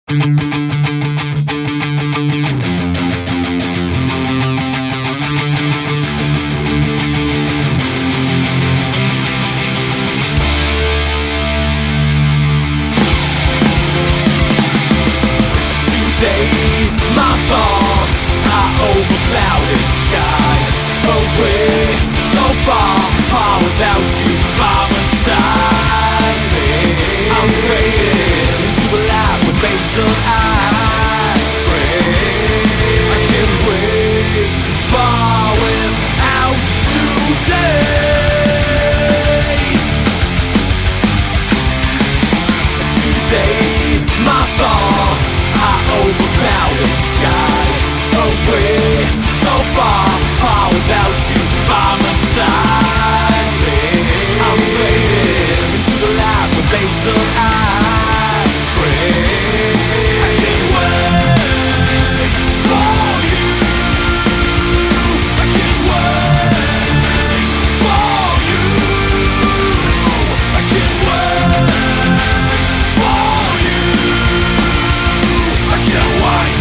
Today, my thoughts are over clouded skies. Away, so far, far without you by my side. I'm fading into the light with basin eyes. I can't wait far without today. Today, my thoughts are over clouded skies. Away, so far, far without you by my side. I'm fading into the light with basin eyes. I can't wait for you. I can't wait for you. I can't wait for you. I can't wait.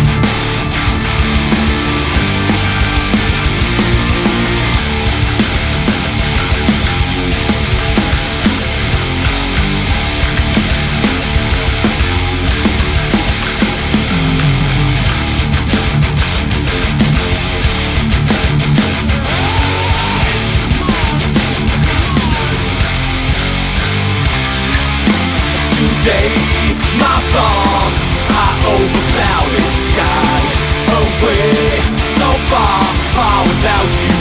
Today, my thoughts are over clouded skies. Away, so far, far without you